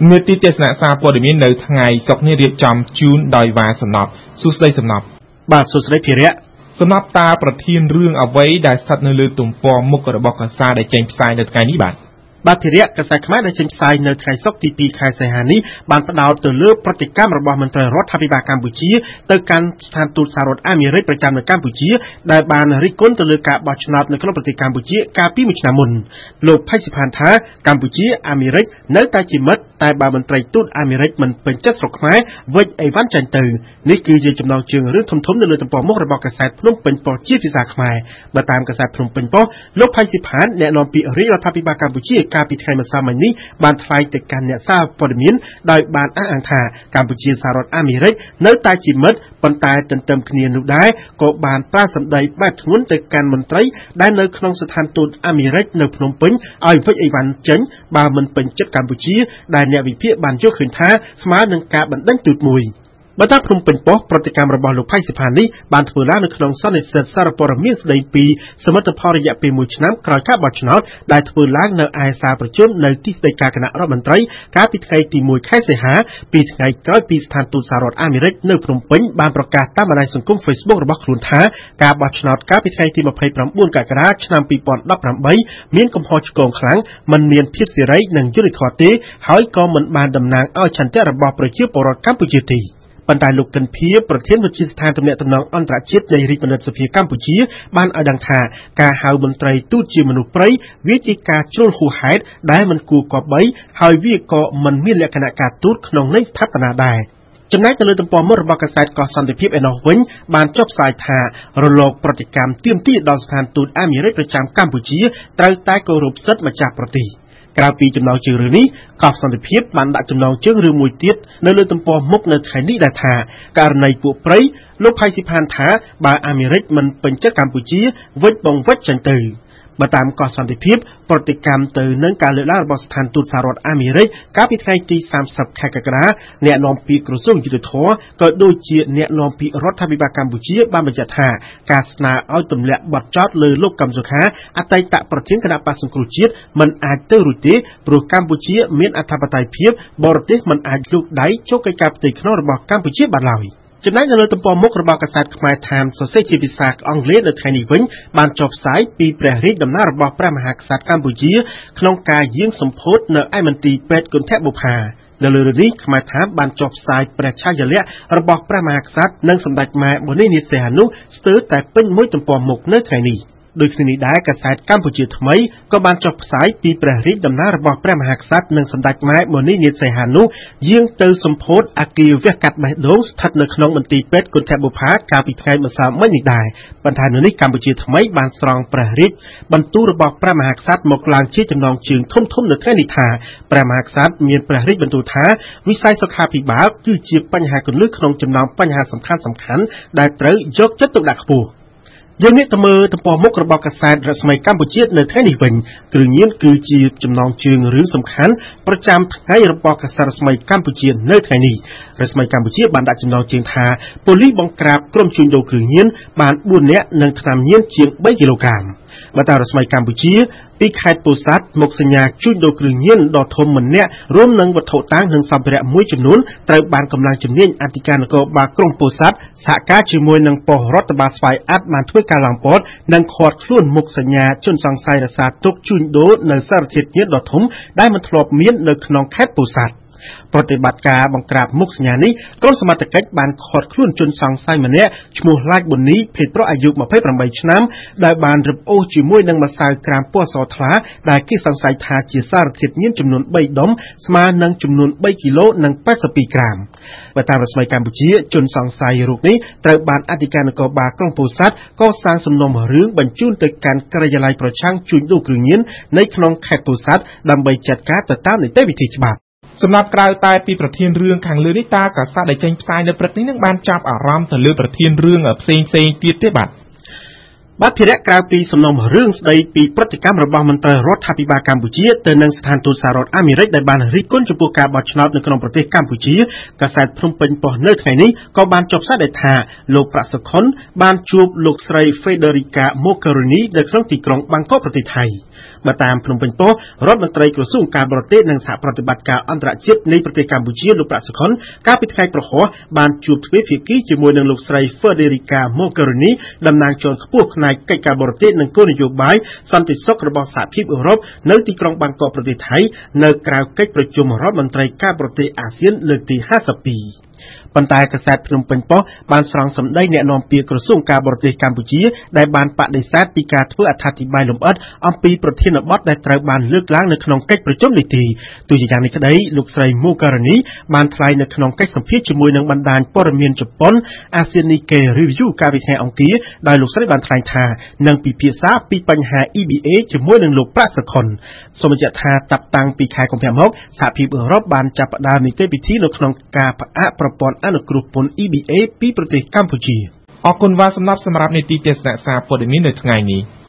នេតិទេសនាសារព័ត៌មាននៅថ្ងៃសុក្រនេះរៀបចំជូនដោយវ៉ាសំណប់សួស្ដីសំណប់បាទសួស្ដីភិរៈសំណប់តាប្រធានរឿងអ្វីដែលស្ថិតនៅលើទំព័រមុខរបស់កាសែតដែលចេញផ្សាយនៅថ្ងៃនេះបាទភិរៈកាសែតខ្មែរដែលចេញផ្សាយនៅថ្ងៃសុក្រទី2ខែសីហានេះបានផ្ដោតទៅលើប្រតិកម្មរបស់មន្ត្រីរដ្ឋាភិបាលកម្ពុជាទៅកាន់ស្ថានទូតសហរដ្ឋអាមេរិកប្រចាំនៅកម្ពុជាដែលបានរិះគន់ទៅលើការបោះឆ្នោតនៅក្នុងប្រទេសកម្ពុជាកាលពី1ឆ្នាំមុនលោកផៃស៊ីផានថាកម្ពុជាអាមេរិកនៅតែជាមិត្តតែបើមន្ត្រីទូតអាមេរិកមិនពេញចិត្តស្រុកខ្មែរវិចអីវ៉ាន់ចាញ់ទៅនេះគឺជាចំណងជើងរឿងធំៗនៅលើទំព័រមុខរបស់កាសែតភ្នំពេញប៉ុស្តិ៍ជាភាសាខ្មែរបើតាមកាសែតភ្នំពេញប៉ុស្តិ៍លោកផៃស៊ីផានអ្នកនាំពាក្យរាជរដ្ឋាភិបាលកម្ពុជាកាលពីថ្ងៃម្សិលមិញនេះបានថ្លែងទៅកាន់អ្នកសារព័ត៌មានដោយបានអះអាងថាកម្ពុជាសហរដ្ឋអាមេរិកនៅតែជាមិត្តប៉ុន្តែទន្ទឹមគ្នានោះដែរក៏បានប្រើសម្ដីបែបធ្ងន់ទៅកាន់មន្ត្រីដែលនៅក្នុងស្ថានទូតអាមេរិកនៅភ្នំពេញឲ្យវិចអីវ៉ាន់ចេញបើមិនពេញចិត្តកម្ពុជាដែលអ្នកវិភាគបានយល់ឃើញថាស្មើនឹងការបណ្ដេញទូតមួយបើតាមភ្នំពេញប៉ុស្តិ៍ប្រតិកម្មរបស់លោកផៃស៊ីផាននេះបានធ្វើឡើងនៅក្នុងសន្និសីទសារព័ត៌មានស្ដីពីសមិទ្ធផលរយៈពេល1ឆ្នាំក្រោយការបោះឆ្នោតដែលធ្វើឡើងនៅឯសាលប្រជុំនៅទីស្តីការគណៈរដ្ឋមន្ត្រីកាលពីថ្ងៃទី1ខែសីហា2ថ្ងៃក្រោយពីស្ថានទូតសហរដ្ឋអាមេរិកនៅភ្នំពេញបានប្រកាសតាមបណ្ដាញសង្គម Facebook របស់ខ្លួនថាការបោះឆ្នោតកាលពីថ្ងៃទី29កក្កដាឆ្នាំ2018មានកំហុសឆ្គងខ្លាំងមិនមានភាពសេរីនិងយុត្តិធម៌ទេហើយក៏មិនបានតំណាងឲ្យឆន្ទៈរបស់ប្រជាពលរដ្ឋកម្ពុជាទេប៉ុន្តែលោកកិនភៀប្រធានវិទ្យាស្ថានទំនាក់ទំនងអន្តរជាតិនៃរាជបណ្ឌិតសភាកម្ពុជាបានឲ្យដឹងថាការហៅមន្ត្រីទូតជាមនុស្សព្រៃវាជាការជ្រុលហួសហេតុដែលមិនគួរគប្បីហើយវាក៏មិនមានលក្ខណៈការទូតក្នុងន័យស្ថាបនាដែរចំណែកទៅលើទំព័រមុខរបស់កាសែតកោះសន្តិភាពឯណោះវិញបានចុះផ្សាយថារលកប្រតិកម្មទាមទារដល់ស្ថានទូតអាមេរិកប្រចាំកម្ពុជាត្រូវតែគោរពសិទ្ធិម្ចាស់ប្រទេសក្រៅពីចំណងជើងរឿងនេះកោះសន្តិភាពបានដាក់ចំណងជើងរឿងមួយទៀតនៅលើទំព័រមុខនៅថ្ងៃនេះដែលថាករណីពួកព្រៃលោកផៃស៊ីផានថាបើអាមេរិកមិនពេញចិត្តកម្ពុជាវិចបងវិចចេញទៅបើតាមកោះសន្តិភាពប្រតិកម្មទៅនឹងការលើកឡើងរបស់ស្ថានទូតសហរដ្ឋអាមេរិកកាលពីថ្ងៃទី30ខែកក្កដាអ្នកនាំពាក្យក្រសួងយុទ្ធភ័ពក៏ដូចជាអ្នកនាំពាក្យរដ្ឋាភិបាលកម្ពុជាបានបញ្ជាក់ថាការស្នើឲ្យទម្លាក់បទចោទលើលោកកឹមសុខាអតីតប្រធានគណៈបក្សសង្គ្រោះជាតិមិនអាចទៅរួចទេព្រោះកម្ពុជាមានអធិបតេយ្យភាពបរទេសមិនអាចលូកដៃចូលកិច្ចការផ្ទៃក្នុងរបស់កម្ពុជាបានឡើយចំណែកនៅលើទំព័រមុខរបស់កាសែតខ្មែរ Times សរសេរជាភាសាអង់គ្លេសនៅថ្ងៃនេះវិញបានចុះផ្សាយពីព្រះរាជដំណើររបស់ព្រះមហាក្សត្រកម្ពុជាក្នុងការយាងសម្ពោធនៅឯមន្ទីរពេទ្យគន្ធបុប្ផានៅលើរឿងនេះខ្មែរ Times បានចុះផ្សាយព្រះឆាយាល័ក្ខណ៍របស់ព្រះមហាក្សត្រនិងសម្ដេចម៉ែមុនីនាថសីហនុស្ទើរតែពេញមួយទំព័រមុខនៅថ្ងៃនេះដូចគ្នានេះដែរកាសែតកម្ពុជាថ្មីក៏បានចុះផ្សាយពីព្រះរាជដំណើររបស់ព្រះមហាក្សត្រនិងសម្ដេចម៉ែមុនីនាថសីហនុយាងទៅសម្ពោធអគារវះកាត់បេះដូងស្ថិតនៅក្នុងមន្ទីរពេទ្យគន្ធបុប្ផាកាលពីថ្ងៃម្សិលមិញនេះដែរប៉ុន្តែនៅនេះកម្ពុជាថ្មីបានស្រង់ព្រះរាជបន្ទូលរបស់ព្រះមហាក្សត្រមកឡើងជាចំណងជើងធំៗនៅថ្ងៃនេះថាព្រះមហាក្សត្រមានព្រះរាជបន្ទូលថាវិស័យសុខាភិបាលគឺជាបញ្ហាគន្លឹះក្នុងចំណោមបញ្ហាសំខាន់ៗដែលត្រូវយកចិត្តទុកដាក់ខ្ពស់យើងងាកទៅមើលទំព័រមុខរបស់កាសែតរស្មីកម្ពុជានៅថ្ងៃនេះវិញគ្រឿងញៀនគឺជាចំណងជើងរឿងសំខាន់ប្រចាំថ្ងៃរបស់កាសែតរស្មីកម្ពុជានៅថ្ងៃនេះរស្មីកម្ពុជាបានដាក់ចំណងជើងថាប៉ូលីសបង្ក្រាបក្រុមជួញដូរគ្រឿងញៀនបាន4នាក់និងថ្នាំញៀនជាង3គីឡូក្រាមបើតាមរស្មីកម្ពុជាពីខេត្តពោធិ៍សាត់មកសញ្ញាជួញដូរគ្រឿងញៀនដ៏ធំម្នាក់រួមនឹងវត្ថុតាងនិងសម្ភារៈមួយចំនួនត្រូវបានកម្លាំងជំនាញអធិការនគរបាលក្រុងពោធិ៍សាត់សហការជាមួយនឹងប៉ុស្តិ៍រដ្ឋបាលស្វ័យអ័តបានធ្វើការឡើងព័ទ្ធនិងឃាត់ខ្លួនមុខសញ្ញាជនសង្ស័យរសារទុកជួញដូរនៅសារធាតុញៀនដ៏ធំដែលមិនធ្លាប់មាននៅក្នុងខេត្តពោធិ៍សាត់ប្រតិបត្តិការបង្ក្រាបមុខសញ្ញានេះក្រុមសមត្ថកិច្ចបានឃាត់ខ្លួនជនសង្ស័យម្នាក់ឈ្មោះឡាចប៊ុននីភេទប្រុសអាយុ28ឆ្នាំដែលបានរឹបអូសជាមួយនឹងម្សៅក្រាមពណ៌សថ្លាដែលគេសង្ស័យថាជាសារធាតុញៀនចំនួន3ដុំស្មើនឹងចំនួន3គីឡូនិង82ក្រាមបើតាមរស្មីកម្ពុជាជនសង្ស័យរូបនេះត្រូវបានអធិការនគរបាលក្រុងពោធិ៍សាត់កសាងសំណុំរឿងបញ្ជូនទៅកាន់ការិយាល័យប្រឆាំងជួញដូរគ្រឿងញៀននៅក្នុងខេត្តពោធិ៍សាត់ដើម្បីចាត់ការទៅតាមនីតិវិធីច្បាប់សម្រាប់ក្រៅតែពីប្រធានរឿងខាងលើនេះតើកាសែតដែលចេញផ្សាយនៅព្រឹកនេះនឹងបានចាប់អារម្មណ៍ទៅលើប្រធានរឿងផ្សេងទៀតទេបាទបាទភារៈក្រៅពីសំណុំរឿងស្ដីពីប្រតិកម្មរបស់មន្ត្រីរដ្ឋាភិបាលកម្ពុជាទៅនឹងស្ថានទូតសហរដ្ឋអាមេរិកដែលបានរិះគន់ចំពោះការបោះឆ្នោតនៅក្នុងប្រទេសកម្ពុជាកាសែតភ្នំពេញប៉ុស្តិ៍នៅថ្ងៃនេះក៏បានចុះផ្សាយដោយថាលោកប្រាក់សុខុនបានជួបលោកស្រី Federica Mogherini នៅក្នុងទីក្រុងបាងកកប្រទេសថៃបើតាមភ្នំពេញប៉ុស្តិ៍រដ្ឋមន្ត្រីក្រសួងការបរទេសនិងសហប្រតិបត្តិការអន្តរជាតិនៃប្រទេសកម្ពុជាលោកប្រាក់សុខុនកាលពីថ្ងៃប្រហោះបានជួបទ្វេភាគីជាមួយនឹងលោកស្រី Federica Mogherini តំណាងជាន់ខ្ពស់ផ្នែកកិច្ចការបរទេសនិងគោលនយោបាយសន្តិសុខរបស់សហភាពអឺរ៉ុបនៅទីក្រុងបាងកកប្រទេសថៃនៅក្រៅកិច្ចប្រជុំរដ្ឋមន្ត្រីការបរទេសអាស៊ានលើកទី52ប៉ុន្តែកាសែតភ្នំពេញប៉ុស្តិ៍បានស្រង់សម្ដីអ្នកនាំពាក្យក្រសួងការបរទេសកម្ពុជាដែលបានបដិសេធពីការធ្វើអត្ថាធិប្បាយលម្អិតអំពីប្រធានបទដែលត្រូវបានលើកឡើងនៅក្នុងកិច្ចប្រជុំនេះទីទោះជាយ៉ាងនេះក្តីលោកស្រី Mogherini បានថ្លែងនៅក្នុងកិច្ចសម្ភាសន៍ជាមួយនឹងបណ្ដាញព័ត៌មានជប៉ុន ASEAN Nikkei Review កាលពីថ្ងៃអង្គារដោយលោកស្រីបានថ្លែងថានឹងពិភាក្សាពីបញ្ហា EBA ជាមួយនឹងលោកប្រាក់សុខុនសូមបញ្ជាក់ថាតាំងពីខែកុម្ភៈមកសហភាពអឺរ៉ុបបានចាប់ផ្ដើមនីតិវិធីនៅក្នុងការផ្អាកប្រព័ន្ធអនុគ្រោះពន្ធ EBA ពីប្រទេសកម្ពុជាអរគុណវ៉ាសម្រាប់នីតិទេសនាសារព័ត៌មាននៅថ្ងៃនេះ